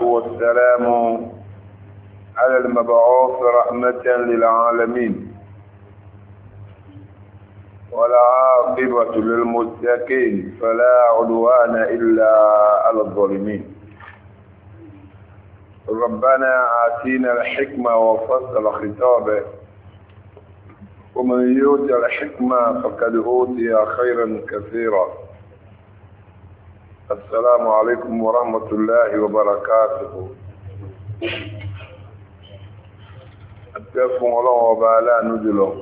والسلام على المبعوث رحمة للعالمين والعاقبة للمتقين فلا عدوان إلا على الظالمين. ربنا آتينا الحكمة وفصل خطابه ومن يؤت الحكمة فقد أوتي خيرا كثيرا. السلام عليكم ورحمة الله وبركاته. أتفهم الله وبعلا نجله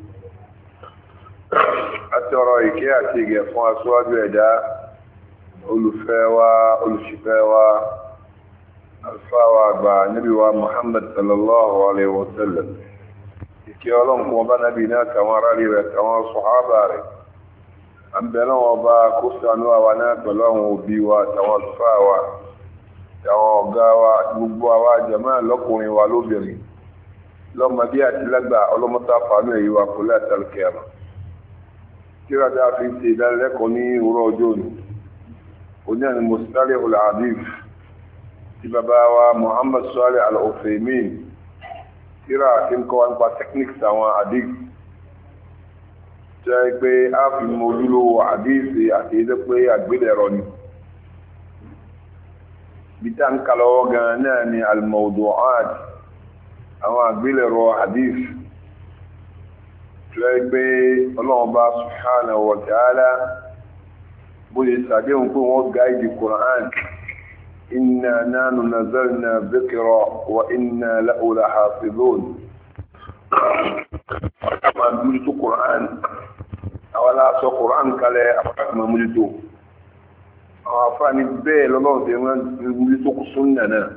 أترى إكياتي فون أسواج إدا أولفاوا أولشفاوا الفاوا با نبي محمد صلى الله عليه وسلم كي أولهم كما نبينا كما رالي كما صحابة أمبلا وبا كوسانوا ونات لهم بيوا توفاوا توغاوا غبوا جماعة لكم ولوبري لما بيات لغبا أولمتافانو يوا كلات الكيامة كيرا دا في سيدان لكوني وروجون ونحن مصطلح الحديث بابا محمد صالح العثيمين كيرا كم كوان با تكنيكس àwọn hadith jẹ́ pé a fi mojulo hadith àti ide pé agbedero ni bitan kalo gan na ni al mawdu'at àwọn agbedero hadith jẹ́ pé Ọlọ́run bá subhanahu wa ta'ala bó lè ṣàdéhùn pé wọ́n guide Quran إنا نحن نزلنا الذكر وإنا له لحافظون. ما مجلس القرآن أولا سو قرآن كله ما مجلسه أفاني بيل الله تيمان مجلس السنة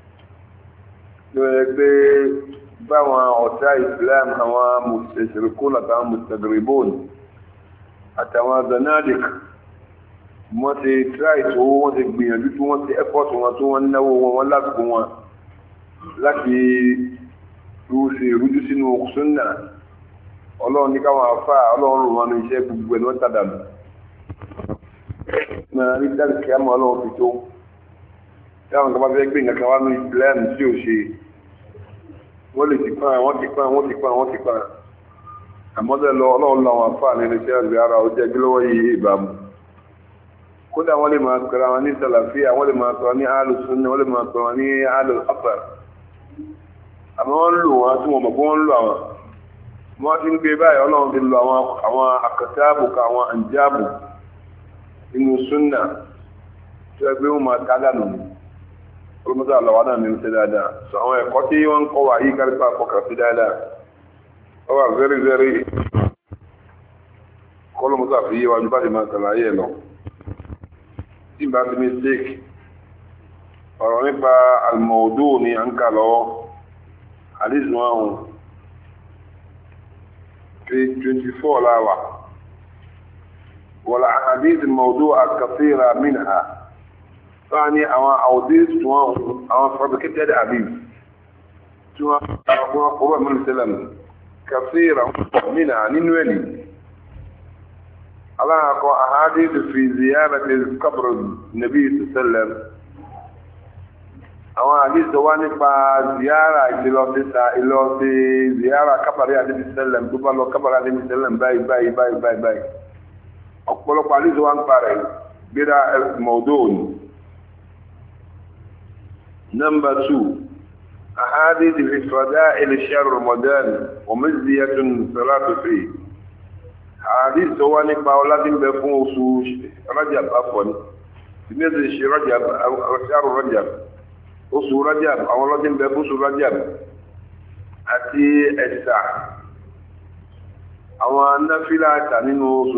بما أوتى الإسلام هو مستشركون أو مستغربون أتوا زنادق wọ́n ti try tó wọ́n ti gbìyànjú tó wọ́n ti effort wọn tó wọ́n náwó wọn lásìkò wọn láti rúṣe rújú sínú súnnà ọlọ́run ní káwọn afá ọlọ́run wọn ní iṣẹ́ gbogbo ẹ̀ wọ́n tàdánù náà ní dáàbì kí á mọ́ ọlọ́run fi tó táwọn kan bá fẹ́ gbé nǹkan wá ní Islam tí ò ṣe wọ́n lè ti pán wọ́n ti pán àmọ́dé lọ ọlọ́run lọ àwọn afá nínú iṣẹ́ ọ̀gbẹ́ ara ó jẹ́ gílọ́wọ́ yìí ìbámu kódà wọ́n lè máa pẹ̀lú àwọn ní sàlàfíà wọ́n lè máa pẹ̀lú ní alùsùnnà wọ́n lè máa pẹ̀lú ní alùsàfàr àmọ́ wọ́n lò wọ́n tí wọ́n mọ̀ wọ́n lò àwọn wọ́n ti ń gbé báyìí ọlọ́run ti lò àwọn àkàtàbù ka àwọn àǹjábù inú súnnà tí wọ́n gbé wọn máa tádà nù olùmọ́tà àlọ́wọ́ náà ní ṣe dáadáa sọ àwọn ẹ̀kọ́ tí wọ́n ń kọ́ wà yí kárípà fọkà sí dáadáa wọ́n wà very very kọ́lọ́mọ́tà fi yé wájú bá ti máa ṣàlàyé ẹ̀ lọ tí bá ti mistake ọ̀rọ̀ nípa al-mawdu ni a ń kà lọ́wọ́ hadith wọn 24 láwà wala hadith al-mawdu'a kathira minha sáàni àwọn hadith wọn àwọn fabricated hadith tí wọ́n kọ́rọ̀ mọ́lù sẹ́lẹ̀m kathira minha nínú ẹni الله أقول أحاديث في زيارة قبر النبي صلى الله عليه وسلم أو حديث واني زيارة إلى زيارة قبر النبي صلى الله عليه وسلم تبالو قبر النبي صلى الله عليه وسلم باي أقول لك حديث وان باري بلا موضوع. نمبر 2 أحاديث في فضائل شهر رمضان ومزية صلاة فيه hadith tó wá nípa ọládí ń bẹ fún oṣù Rajab afọ́ni ìmẹ́sẹ̀ ṣe Rajab ṣáàrù Rajab oṣù Rajab àwọn ọlọ́dí ń bẹ fún oṣù Rajab àti ẹ̀sà àwọn náfílà àtà nínú oṣù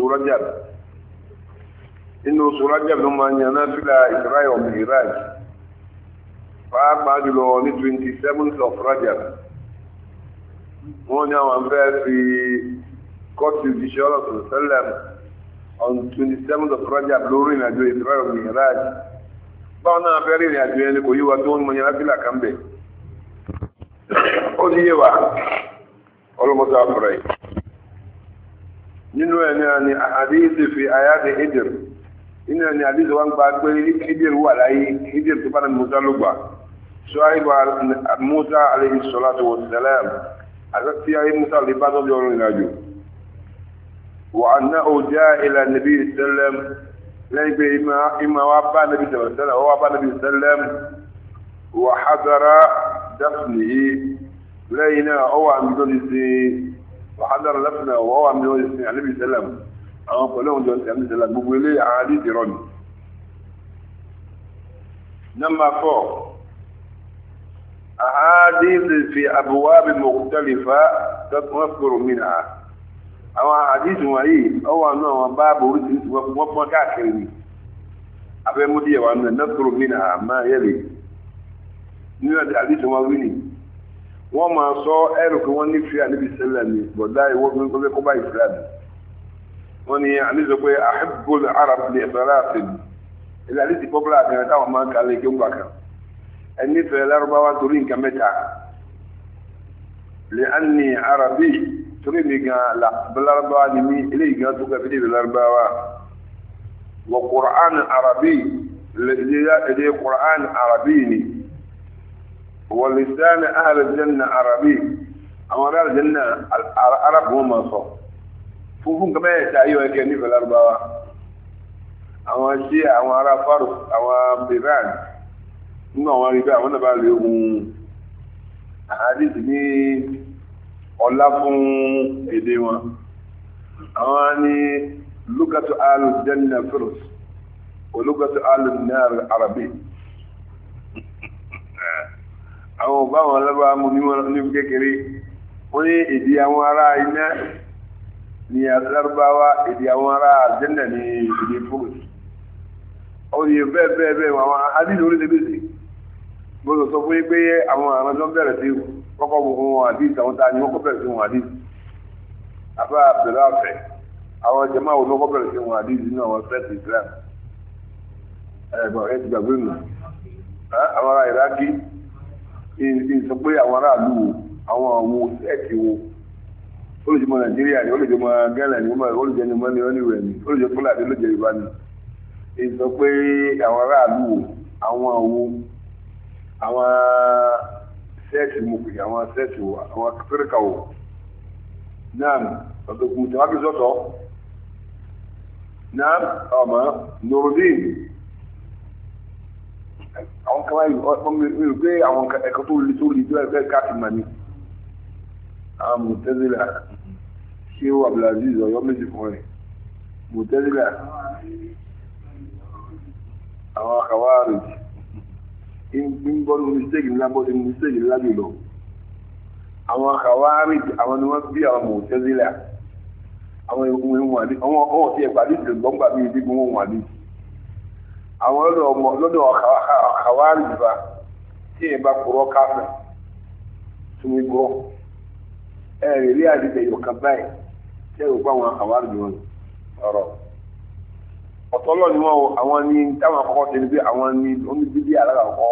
Rajab ló máa ń yan náfílà Isra wa Mi'raj pàápàá jùlọ ní 27th of Rajab wọ́n ní àwọn fẹ́ fi got to the shore of Jerusalem on 27th of Rajab lórí ìrìnàjò Isra wa Mi'raj báwọn náà fẹ́ rí ìrìnàjò ẹni kò yíwa tó ń mọ̀ yẹn lábílà kan bẹ̀ ó ní yíwa ọlọ́mọdé àfẹ́rẹ́ nínú ẹni àni àdíyèsí fi àyáde Hijr nínú ẹni àdíyèsí wọn gba pé Hijr wà láyé Hijr tó bá ní Musa ló gbà شعيب موسى عليه الصلاة والسلام التي أي موسى لبعض يوم النجو وأنه جاء إلى النبي صلى الله عليه وسلم لأن إما وابا النبي صلى الله عليه وسلم وابا النبي صلى الله عليه وسلم وحضر دفنه لأن هو عم يدرس وحضر دفنه وهو عم يدرس النبي صلى الله عليه وسلم قالوا له النبي صلى الله عليه وسلم بقول لي عادي تروني نما فوق أحاديث في أبواب مختلفة تذكر منها أو حديث وعي أو أنه باب ورث ومكاكرني أبي مدية وأن نذكر منها ما يلي نيو الحديث وعيني وما صو إيرك وني في النبي صلى الله عليه وسلم بداي ومن قبل قبائل إسلام وني يعني زكوي أحب العرب لثلاث الحديث قبل أن يتعامل معك عليك يوم بكر أني في الأربعة ترين كمتع لأني عربي ترين لا بالأربعة لمي إليه قلتك في بالأربعة وقرآن عربي الذي قرآن عربيني ولسان أهل الجنة عربي أمر الجنة العرب هم صف فوفون كما يتعيوا كني في الأربعة أو الشيء أو عرب فارس أو بيران nínú àwọn arìbẹ́ àwọn náà bá lè ohun àdíjì ní ọlá fún èdè wọn àwọn ní lugatu al-janna firus o lugatu al-nar arabi àwọn ọba wọn lábá mú ní kékeré wọ́n ní èdè àwọn ará iná ní Lárúbáwá èdè àwọn ará aljanna ní èdè firus ó yẹ bẹ́ẹ̀ àwọn àdíjì orílẹ̀-èdè gbọ́dọ̀ sọ fún pé àwọn àwọn tó bẹ̀rẹ̀ sí kọ́kọ́ wọn àdìs àwọn tá a ní wọ́n kọ́ bẹ̀rẹ̀ sí wọn àdìs àbá àbẹ̀rẹ̀ àfẹ́ àwọn jẹ́mọ́ àwọn olókọ́ bẹ̀rẹ̀ sí wọn àdìs nínú àwọn fẹ́ẹ̀sì Islam ẹ̀gbọ́n ẹ̀ ti gbàgbé nù àwọn ará Iraki sọ pé àwọn aráàlú àwọn àwọn ẹ̀kì wo ó lè jẹ́ mọ́ Nàìjíríà ni ó lè jẹ́ mọ́ Gánà ni ó lè jẹ́ ní mọ́ ní ọ́nìwẹ̀ ni ó lè jẹ́ Fúlàní ló jẹ́ Yorùbá ni sọ pé àwọn aráàlú àwọn àwọn sẹ́ẹ̀tì mọ̀kù àwọn sẹ́ẹ̀tì wà àwọn afẹ́ríkà wò náà ọ̀dọ̀kùn tí wọ́n fi sọ́tọ̀ náà ọmọ Nurudeen àwọn kan wáyé ọmọ pé àwọn ẹ̀kọ́ tó lè tó ẹgbẹ́ káàkiri mà ní àwọn Mu'tazila ṣé ó Abdulaziz ọ̀yọ́ méjì fún rẹ̀ Mu'tazila àwọn Khawarij in bọ́ọ̀lù mistake ńlá bọ́ọ̀lù mistake ńlá jùlọ àwọn Khawarij àwọn ni wọ́n bí àwọn Mu'tazila àwọn ìwọ̀n wà ní àwọn ọ̀hún tí ẹ̀pàdé ìgbọ̀ngbà bí i dígbò wọn wà ní àwọn lọ́dọ̀ Khawarij bá tí ẹ̀ bá kúrọ́ káfẹ́ tún ní gbọ́ ẹ̀rẹ̀ rí àdìgbẹ̀ yọ̀kan báyìí tí ẹ̀rù pa àwọn Khawarij wọn ọ̀rọ̀ ọ̀tọ́lọ́ ni wọ́n àwọn ní táwọn akọ́kọ́ tẹ̀lé pé àwọn ní oníbíbí alára ọkọ́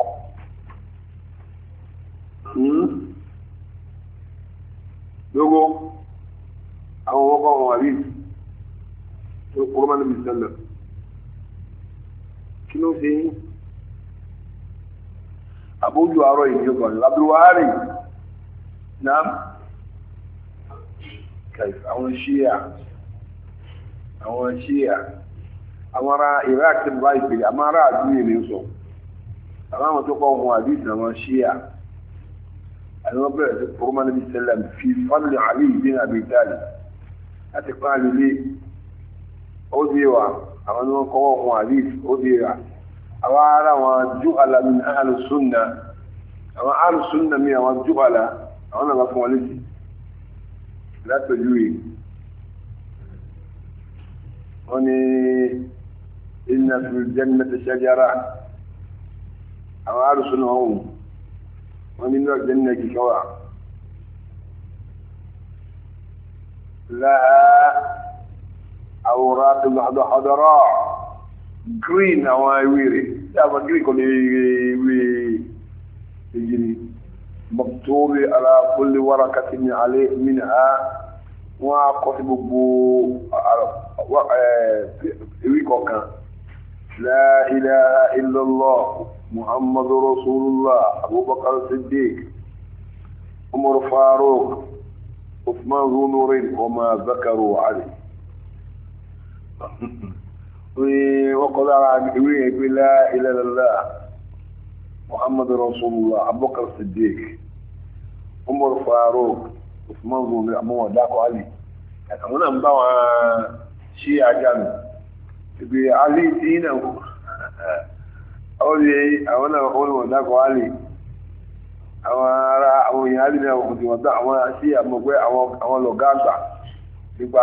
lógó àwọn ọkọ̀ wọn wà rí tó kúrò máa níbi ìṣẹ̀lẹ̀ kí ló ṣe yín àbójú àárọ̀ ìjọba lábúrúwárì náà àwọn ṣíà àwọn ará Iraq ti bá ìpè àmọ́ ará àdúgbò ní sọ àwọn tó kọ́ ohun àdìsí àwọn ṣíà àwọn bẹ̀rẹ̀ sí fúrúmọ́ níbi sẹ́lẹ̀m fi fọ́nlẹ̀ àlè ibn Abi Talib àti pàálí lé ó dé wa àwọn ni wọ́n kọ́ ohun àdìsí ó dé wa àwọn ará wọn juhala min ahlu sunna àwọn ahlu sunna mi àwọn juhala àwọn náà fún wọn létí látọ̀jú yìí wọ́n ní إن في الجنة شجرة أو أرسلهم ومن الجنة كوا لها أوراق بعض حضراء green أو ويري لا green كل يجري مكتوب على كل ورقة عليه منها وقتب بو ويكوكا لا إله إلا الله محمد رسول الله أبو بكر الصديق عمر فاروق عثمان ذو نورين وما ذكروا عليه وقال عن لا إله إلا الله محمد رسول الله أبو بكر الصديق عمر فاروق عثمان ذو نورين أمو ذاكوا عليه أنا مباوع شيء عجامي ibi ali tí náà ó lè àwọn náà ó wọ́n dákọ̀ ali àwọn ará àwọn èèyàn ali náà wọ́n ti wọ́n dá àwọn sí àmọ̀gbẹ́ àwọn lọ̀gá àgbà nípa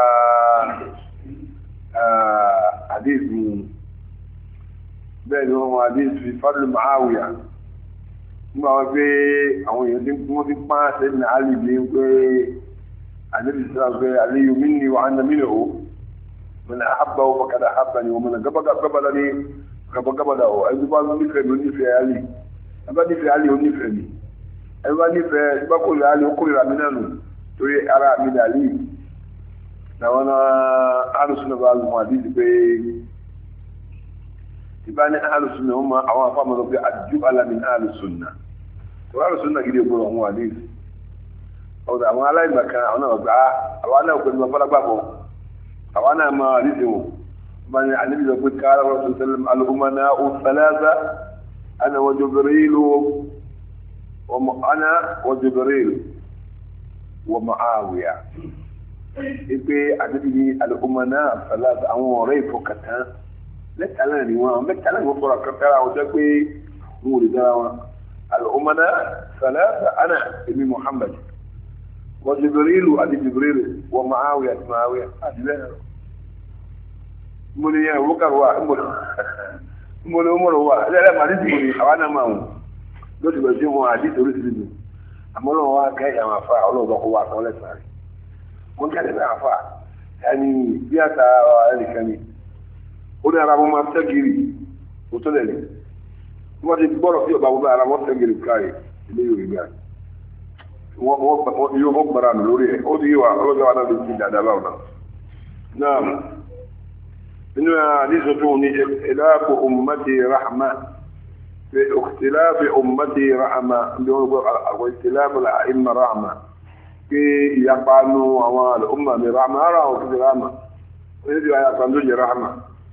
àdéhùn bẹ́ẹ̀ ni wọ́n àdéhùn fadlu Muawiya nígbà wọn pé àwọn èèyàn tí wọ́n ti pán sẹ́yìn ali ní pé àdéhùn sọ́ra pé aliyu minni wa ana minhu من أحبه فقد أحبني ومن قبلني فقد قبله أي بعض نفهم ونفهم علي أبا نفهم علي ونفهمي أبا نفهم بقول علي وكل رامنانو تري أرى من علي لو أنا أهل السنة بالمحاديث بي تباني أهل السنة هم أوان فامنوا بأجبال من أهل السنة وأهل السنة كده يقولوا هم حديث أو ده أوان لا يمكن أنا أبقى أوانا أقول ما فلا بابو أوانا ما رزقوا من النبي يقول قال الرسول صلى الله عليه وسلم الأمناء الثلاثة أنا وجبريل وأنا وجبريل ومعاوية إبي النبي الأمناء الثلاثة أو ريف كتان لا تعلني وان ما تعلني وفرق كتان وتقي مولد الأمناء ثلاثة أنا ابن محمد وجبريل أبي جبريل ومعاوية أدلنا مولي يا بكر مولي عمر هو لا ما نسمي أنا ما هو لو تبغى هو حديث ورسل أما لو هو كاي ما فا ولا بقوا ولا ساري من كان ما فا يعني بياتا اللي كان هنا رابو ما تجري وتلني ما تبغى في بابو على ما تجري كاي اللي يقول yóò gbára nù lórí ẹ̀ ó di yíwa ọlọ́gbà wà náà ló ti dàdà báwọn náà náà nínú àdísọ́ tó ní ìlàpò ummati rahma fi ìkìtìláàfi ummati rahma bí wọ́n gbọ́ àwọn ìkìtìláàfi àìmà rahma pé ìyapa nù àwọn al'umma mi rahma ara àwọn kìtì rahma wọ́n yóò yapa tó jẹ rahma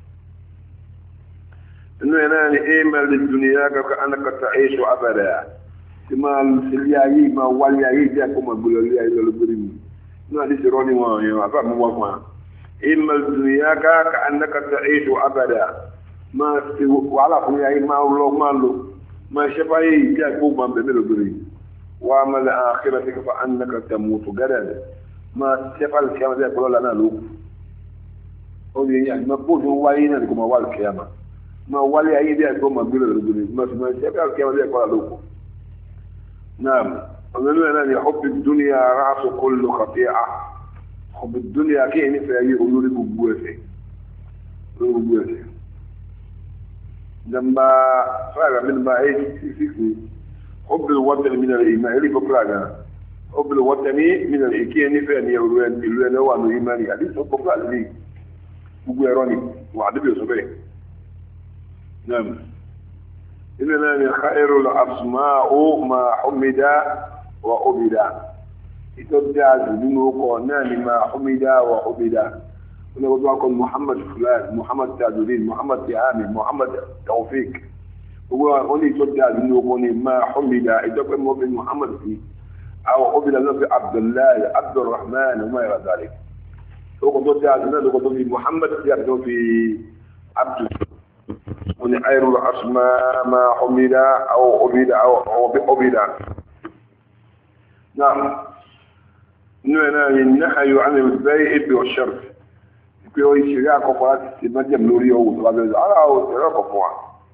nínú ẹ̀ náà ni èèmà lè duniya kaka an ka ta'ishu abada ma lùsílẹ̀ ayé ma wálé ayé jẹ́ kó ma gbọ́lọ̀ lé ayé lọ́lọ́gbọ́rí mi náà ní ṣe rọ́ ní wọn yẹn àbá mú wọn fún wa ìmọ̀ dùnìyà ká annakata ètò abàdà ma ṣe wàhálà fún ayé ma lọ ma lò ma ṣe fáyé jẹ́ kó ma bẹ̀rẹ̀ lọ́gbọ́rí wà á mẹ́lẹ̀ àkírà tí káfà annakata mọ̀tò gádà ma ṣe fà lè kíyàmà jẹ́ kó lọ́la náà lókù ó ní yà ma bó tó wáyé náà kó ma wà lè kíyàmà ma wálé ayé jẹ́ kó ma gbọ́lọ̀ lọ́gbọ́rí ma ṣe fà lè kíyàmà jẹ́ kó lọ́la lókù نعم ومنه أن حب الدنيا رأس كل خطيئة حب الدنيا كي نفع يقولوا لي بقوته لما فعل من ما يجي حب الوطن من الإيمان اللي بقرانا حب الوطن من الإيمان نفع يقولوا لي هو أنه إيماني حديث حب بقرانا لي بقويراني وعدب يصبح نعم إننا خير الأسماء ما حمد وعبد يتبدأ منه قرنان ما حمد وعبد ونقول لكم محمد فلان محمد تاجدين محمد تهامي محمد توفيق هو يتبدأ منه ما حمد يتبقى من محمد فيه أو عبد الله عبد الله عبد الرحمن وما إلى ذلك وقد محمد يبدو في عبد من خير الأسماء ما حمد أو عبد أو عبد نعم النهي عن البيع والشرط يقول الشريعة كفرات تمجم نوريه وطلابه على الشريعة كفوة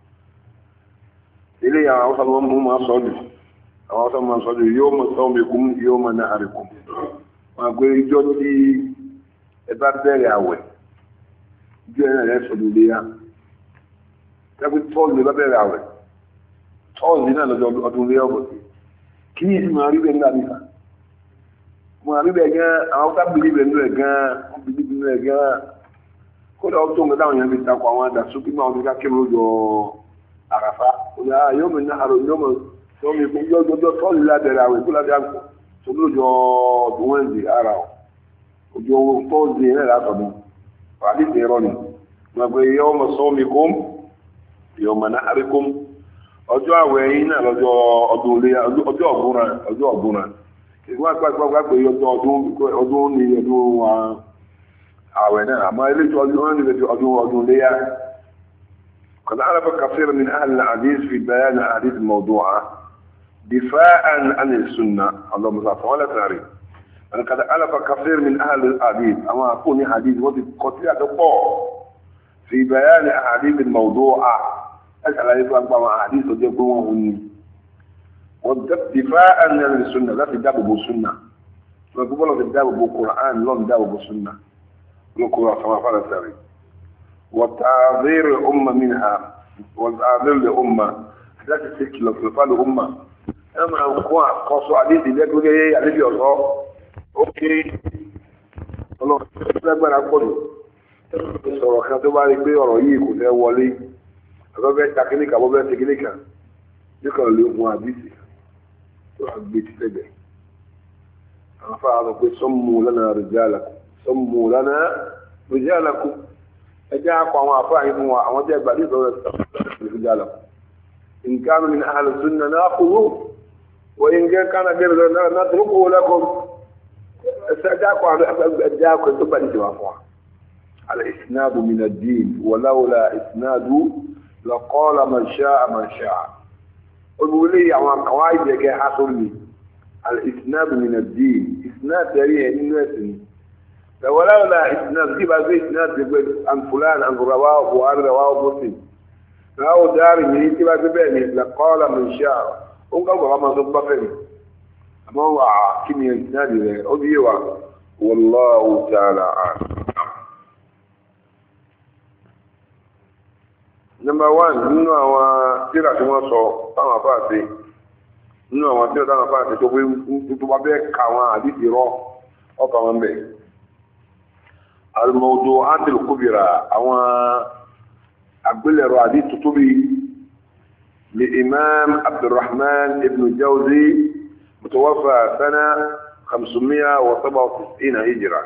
إليه أوصل وما أوصل ما صدر يوم صومكم يوم نهاركم وأقول جوتي إبادة أول جاءنا يسعد ليها tẹ́gbẹ́ tọ́ọ̀lù bá bẹ̀rẹ̀ àwẹ̀ tọ́ọ̀lù náà lọ́jọ́ ọdún rí ọgbọ̀n sí kí ní ìsinmi àríbẹ̀ ńlá nípa mọ̀ àríbẹ̀ gan àwọn tábìlì rẹ̀ nínú ẹ̀ gan wọ́n bìlì nínú ẹ̀ gan kódà ó tó ń gbẹ́dáwọn yẹn fi takọ̀ àwọn àdàsó kí máa ń fi ká kí lójọ àràfá òyà yóò mi náà àrò yóò mi fún yọjọ tọ́lù lábẹ́rẹ́ àwẹ̀ kó lábẹ́ àgbọ̀ tó lójọ ọdún wẹ́ǹdì ara ọ̀ ojú owó tọ́ọ̀dì náà látọ̀dún wàhálì ìrọ̀ ni wọ́n pe yọ ọmọ sọ́mi kóm yọ ọmọ náà àrí kóm ọjọ́ àwẹ̀ yín náà lọ́jọ́ ọdún ilé ọjọ́ ọ̀gbùnra ìwọ́n àgbàgbà pé ọdún ní ọdún àwẹ̀ náà àmọ́ ilé tí ọdún léyà قد عرف كثير من أهل الحديث في بيان أحاديث الموضوعة دفاعا عن السنة اللهم صل وسلم تعريف قد عرف كثير من أهل الحديث أما أكون حديث وقتل في بيان أحاديث الموضوعة أسأل يفهم مع أحاديث وجبوه والدفاعا عن السنة لا تدابوا بالسنة ويقول لك تدابوا بالقرآن لا تدابوا بالسنة القرآن كما قال الساري وتعذير الأمة منها والتعذير الأمة لا تسكي لفلفال الأمة أما أقوى قصوا عليه يقول لي عليه يصاب أوكي الله أكبر أقول sọ̀rọ̀ kan tó bá rí pé ọ̀rọ̀ yìí kò fẹ́ wọlé àbẹ́bẹ́ takíníkà bọ́bẹ́ takíníkà níkan lè gun àbísì tó àgbé ti fẹ́bẹ̀ àwọn afárá lọ pé sọ́mù lánàá rìjálàkú ẹjẹ́ akọ àwọn afárá yìí fún wa àwọn jẹ́ ìgbàdí ìsọ̀rọ̀ rìjálàkú nǹkan mi ní ahlu sunna náà kúrú wọ́n yín gẹ́ kánà gẹ́rẹ́ náà tó kó lẹ́kọ̀ọ́ ẹjẹ́ akọ tó bá ní wà fún wa. الإسناد من الدين ولولا إسناد لقال من شاء من شاء قلوا لي عن قواعد يكي حصل لي الإسناد من الدين إسناد تاريخ الناس ولولا إسناد كيف هذا إسناد عن فلان عن رواه بوهاري رواه مسلم رواه داري من كيف هذا بيني لقال من شاء ونقول بغما صبفني أما هو كمية إسناد أضيوا والله تعالى أعلم. Number 1 nínú àwọn tírà tí wọ́n sọ táwọn afáàṣe nínú àwọn tírà táwọn afáàṣe tó pé tó bá bẹ́ẹ̀ ka àwọn àdìsí rọ ọkà wọn bẹ̀. al-mawdu'at al-kubra àwọn àgbélẹ̀rọ àdìsí tó bí li imam abdulrahman ibn jawzi mutawaffa sana 597 hijra.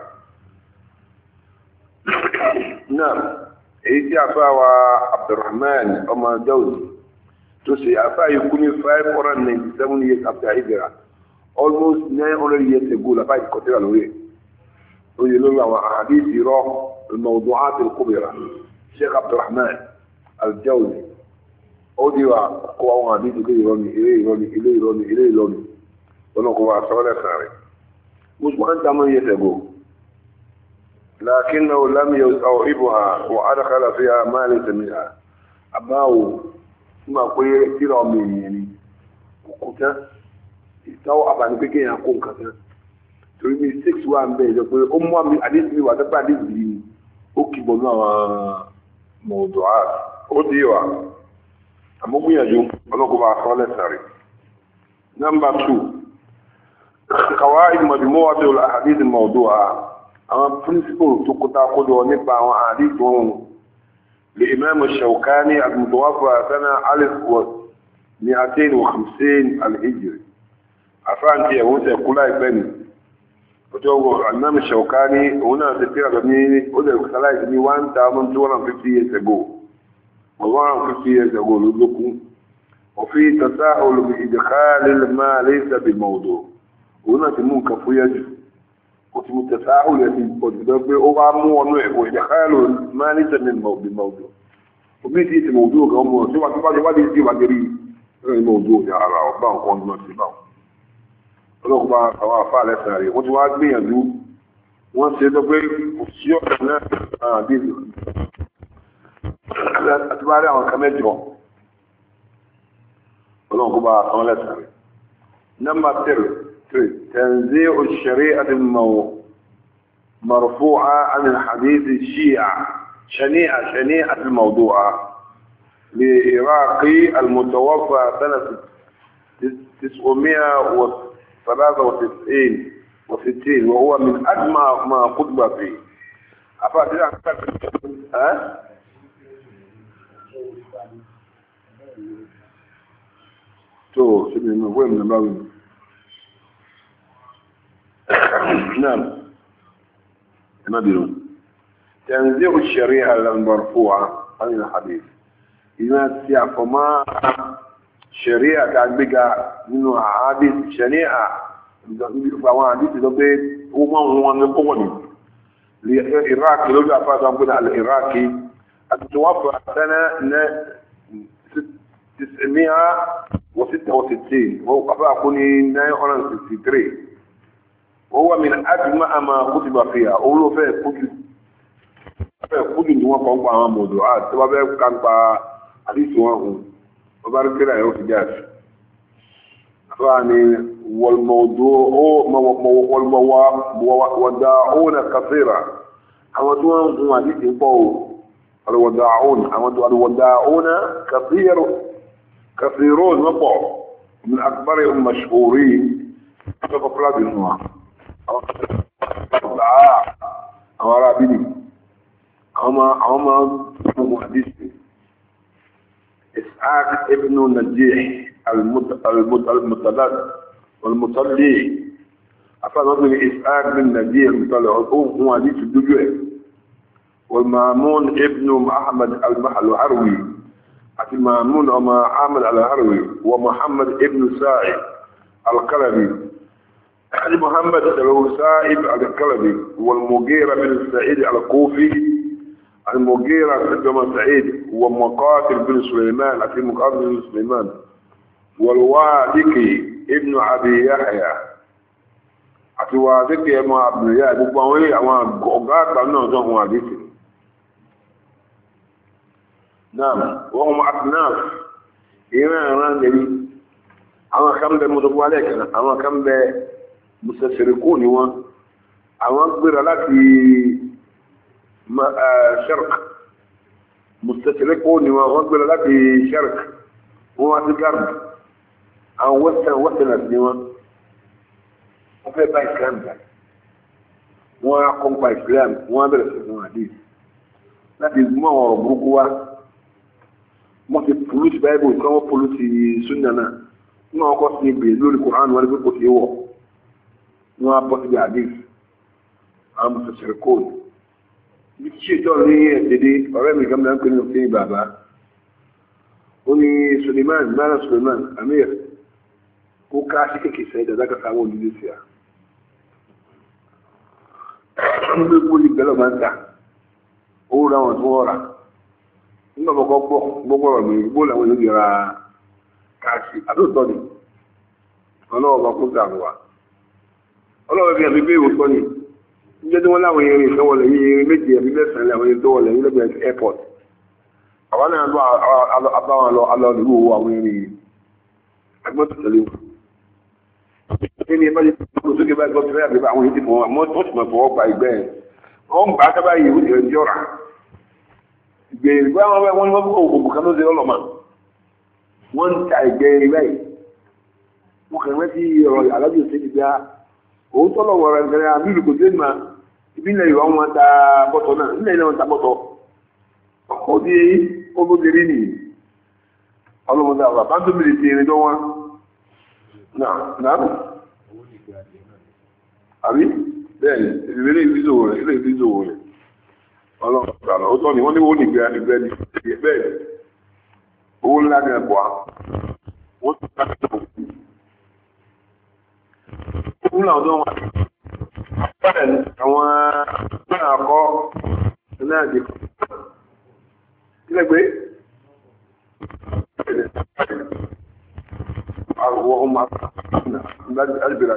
Naam. èyí tí àfá wa Abdurrahman ọmọ Jawzi tó ṣe àfá ikú ní 597 years after hijra almost 900 years ago láfá ìkọtíra lórí oye lórí àwọn àhàdíìsì rọ al-mawdu'at al-kubra Sheikh Abdurrahman al-Jawzi ó di wa kó àwọn àhàdíìsì kó ìrọ́ni ilé ìrọ́ni lọ́nà kó wà sọ́rọ̀ lẹ́sàrẹ̀ most 1,000 years ago لكنه لم يستوعبها وأدخل فيها ما ليس منها أباه ما قوي كثير مني وكذا استوعب أن بكي يكون كذا تريد 6 1 بيت يقول من حديث لي وتبع حديث لي أكبر موضوعات أوديوا أما مو يجوم ولكم أخوان ساري. نمبر 2 قواعد مجموعة الأحاديث الموضوعة أما برنسبل تقول ونبع وعاديث لإمام الشوكاني المتوفى سنة 1250 الهجري عفان كي أقول سيقولاي بني وجوه الإمام الشوكاني هنا تفير بني وده يكتلاي بني 1250 years ago 150 years ago لذلكم وفي تساهل بإدخال ما ليس بالموضوع هنا تمون كفو يجب وفي متساهل يتبقى أوغا مو ونوع وإدخال ما ليس بالموضوع وبيتي الموضوع كهم سوى تبقى يجب أجري الموضوع يا الله وبان قوان نفسي باو ọlọ́gbà àwọn àfáàlẹ́ sàárè wọ́n ti wá gbìyànjú wọ́n ṣe tó pé òṣìṣẹ́ ọ̀nà náà àdéhùn àti bá rí àwọn kan mẹ́jọ ọlọ́gbà àwọn lẹ́sàárè. nọ́mbà 3 تنزيع الشريعة المرفوعة عن الحديث شنيعة الموضوع لعراقي المتوفى سنة 963 وهو من أجمع ما قطب فيه. ها تو سيدنا وين من باوي نعم ما بيرون تنزيع الشريعة المرفوعة عن الحديث إذا سيعفما شريعة كان بقى منه حديث شريعة فهو حديث لبيت وما هو نقوني العراقي لو جاء فاتهم قلنا العراقي التوفى سنة 966 وهو قفاء كوني 963 وهو من أجمع ما كتب فيها أولو فيه كتب نوا قوم عن موضوعات سبب كان حديث وهم وبارك الله يوم جاش يعني والوداعون كثيرا أمدون حديث يقول الوداعون كثيرون وقع من أكبرهم مشهورين فقط بالنوع أمرابيني أما محدثي إسحاق ابن النجيح المصلي أفضل نقول إسحاق بن النجيح المصلي هو حديث الدجوع والمامون ابن محمد العروي المامون أما عامل العروي ومحمد ابن سائب القلبي محمد له سائب القلبي والمغيرة بن سعيد الكوفي المغيرة بن سعيد ومقاتل بن سليمان في مقاتل بن سليمان والوادكي ابن أبي يحيى الوادكي ابن أبي يحيى بقوي أما قاعد عنه جون وادكي نعم وهم أصناف إيمان النبي أما كم بمضبوا عليك أما كم بمستشركون أما أكبر لك شرق مستشركون وأكبر لك شرق هو في الغرب أو وسط النوا وفي بايسلام ده ويقوم بايسلام وابرس الحديث لكن ما هو بركوا wọ́n ti polúti báyìí kí wọ́n polúti súnà náà wọ́n máa kọ́ sí ibi lórí Kùránì wọn ní pé kò sí wọ̀ wọ́n á bọ́ síbi àdéhùn àwọn mùsùlùmí kóòdù bí kí ṣètò ní ẹ̀dẹ̀dẹ̀ ọ̀rẹ́ mi kan náà ń pè ní òfin bàbá ó ní Suleiman mara Suleiman Amir kó ká sí kéèké sẹ́yìn dàda kan sáwọn olùdíje sí à ń gbé bóyá ìgbẹ́lọ̀ máa ń ta ó ra wọn tó wọ́n rà nígbà gbogbo ọ̀rọ̀ mi gbogbo làwọn èèyàn yọra káàkiri àdóòtọ́ ni ọlọ́wọ́ bá kó dàrú wa ọlọ́wọ́ bí àbí bẹ́ẹ̀ wọ́pọ̀ ni níjẹ́ tí wọ́n láwọn irin ìfẹ́ wọlé yìí irin méje àbí mẹ́sàn-án láwọn irin tó wọlé yìí lẹ́gbẹ̀ẹ́ airport àwọn náà lọ abáwọn lọ alọ́ọ̀lù owó àwọn irin yìí agbọ́n tó tẹ̀lé wọn. ẹni ẹ bá yẹ kó sókè báyìí gbọ́ fẹ́ àbí àwọn yìí ti fọwọ́ mọ́ tó ti mọ̀ fọwọ́ gba ìgbẹ́ ẹ̀ wọ́n gbà á kábàáyé ìjọra ìgbèrè bá wọn ní wọ́n fún òkùnkù kan ló ṣe ọlọ́mà wọ́n ń ta ìgbèrè báyìí wọ́n kàn rántí ọ̀rọ̀ alájò sí ìgbà òun tọ́lọ̀ wọ̀rọ̀ ìgbẹ̀rẹ̀ àmìlù kò dé mà ìbílẹ̀ ìwà wọn ta bọ́tọ̀ náà nílẹ̀ ilẹ̀ wọn ta bọ́tọ̀ ó di olóbìnrin nì ọlọ́mọdé àwọn bá tó mìíràn ti rìn lọ wọn náà àbí bẹ́ẹ̀ ni ìrìnlẹ̀ ìfíṣòwò rẹ̀ ọlọ́pàá ó tọ́ ni wọ́n ní wọ́n ní ìgbẹ́ ní bẹ́ẹ̀ owó ńlá ní ẹ̀bọ̀ á wọ́n tún ká tó kú láwọn tó wà bẹ́ẹ̀ àwọn náà kọ́ náà dé kílẹ̀gbé àwọn ọmọ àgbẹ̀rẹ̀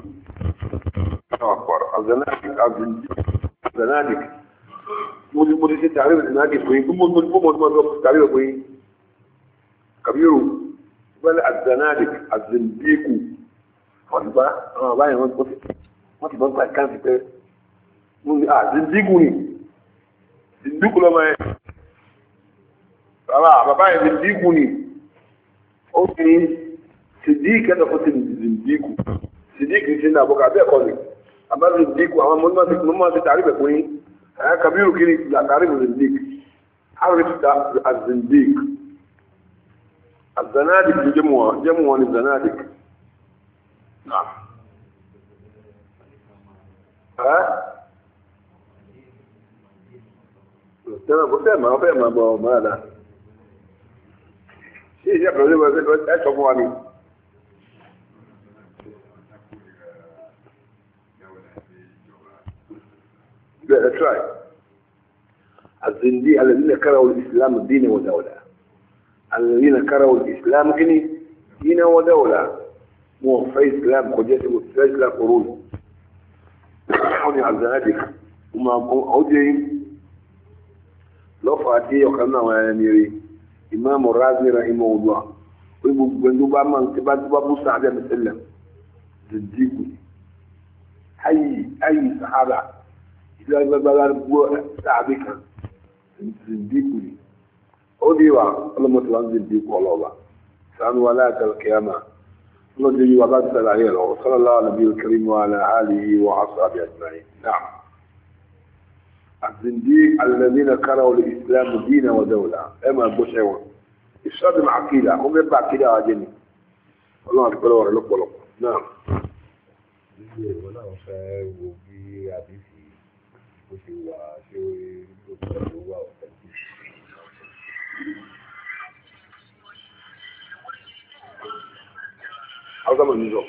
الزنادق مدرسين تعريف الزنادق كوين كم تعريف كوين كبيرو بل الزنادق الزنديق فضبا باين ما تبغى كان في زنديقوني زنديق لما بابا زنديقوني اوكي صديق انا قلت زنديق صديق سيدنا ابو كعب قال أما الزنديق وأما مما في تعريف كوين كبير كني لا تعريف الزنديق عرفت الزنديق الزنادق جمع الزنادق نعم ها فهم ماذا شيء يقول أشوفوا عني لا that's right الزنديق الذين كرهوا الإسلام دين ودولة الذين كرهوا الإسلام دين ودولة مو في إسلام قديته في إسلام قرون حوني على ذلك وما أودي لو فاتي وكنا وينيري إمام الرازي رحمه الله ويبقى من تبات بابو سعد مسلم زنديق أي صحابة إذا بلغ سعدك زنديق أوديوا الله متلان زنديق والله سأل ولاة القيامة الله وبعد سلعيه وصلى الله على النبي الكريم وعلى آله وأصحابه أجمعين نعم الزنديق الذين كرهوا الإسلام دين ودولة أما بوشيون الصادم عقيدة هم يبقى عقيدة عجني الله أكبر ورلق ولق نعم هذا من النظام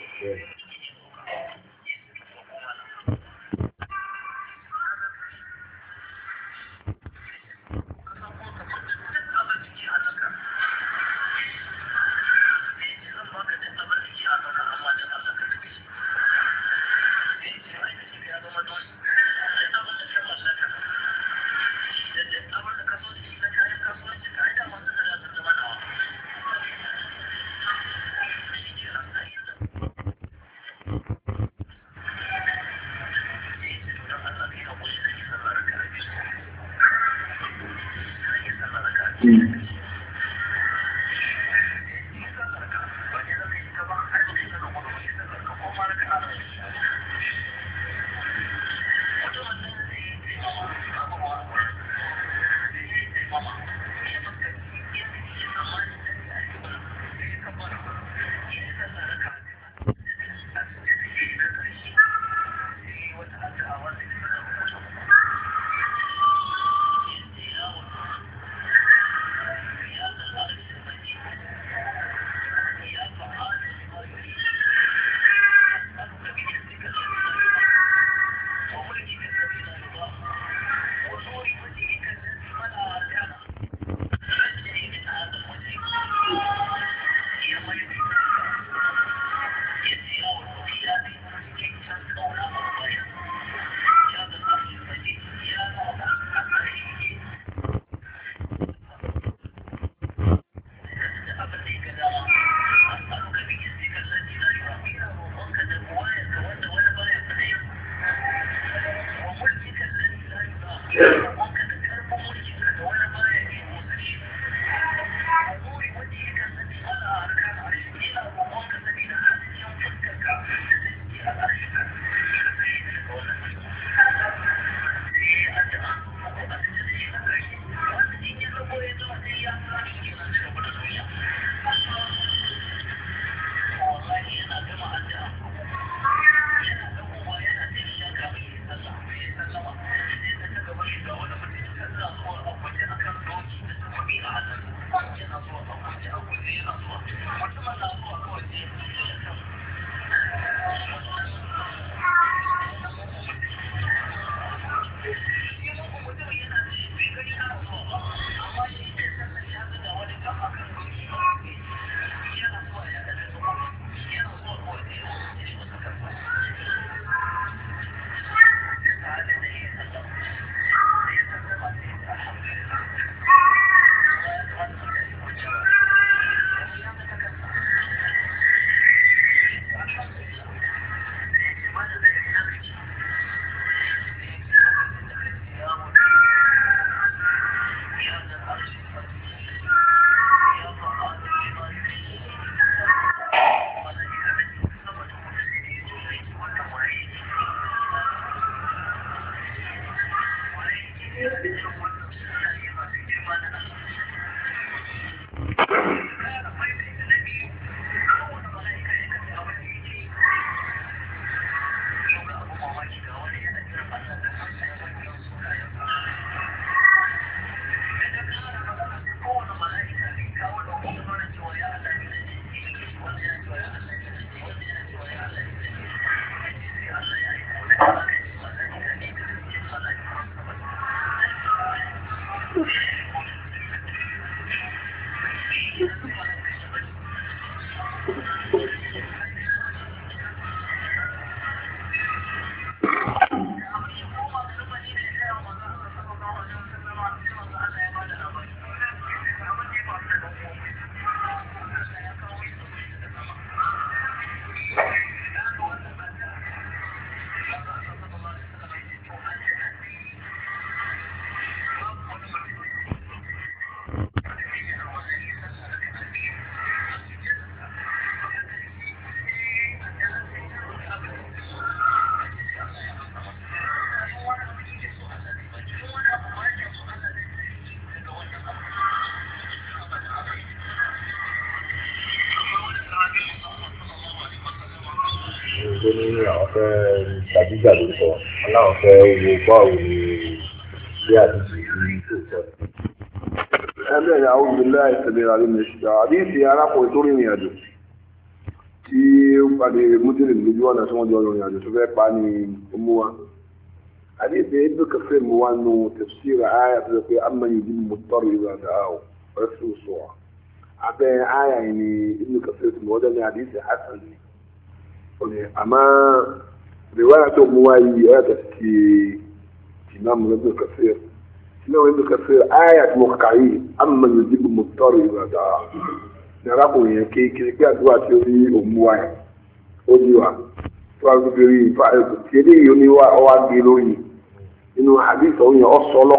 tó ní àwọn fẹ́ gbàdúgbà ló sọ aláwọ̀ fẹ́ wo báwo ni bí àdúgbò yìí tó tẹ̀. ẹgbẹ́ ìyàwó ìbílẹ̀ ìṣẹ̀lẹ̀ àlùmọ̀ ìṣẹ̀lẹ̀ àdíṣe arákùnrin tó rìnrìn àjò tí ó pàdé mútìrìm lójú ọ̀nà tí wọ́n jọ rìnrìn àjò tó fẹ́ pa ní ọmọ wa àdíṣe ibùdó kẹfẹ́ mu wá nù tafsir àyà tó pé amma yujibu mudtarra idha da'ahu wa yakshifu as-su' abẹ́ àyà yìí ni ibùdó kẹfẹ́ tó mọ̀ ọ́dọ̀ ní àdíṣe hasan ni àmọ́ riwaya tó mú wá yìí ẹ̀yà tẹ̀sí ìmáàmù ibùdó kẹfẹ́ لو ابن كثير آية مقطعية أما يجيب المضطر إذا دعاه نراكم هي كي كاد واتيري أمواي أوديوا فأقولي فأقولي يونيوا أواديلوني إنه حديث هو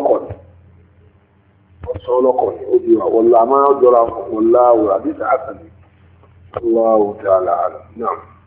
أصولكم أوديوا والله ما أدرى والله حديث حسن الله تعالى أعلم نعم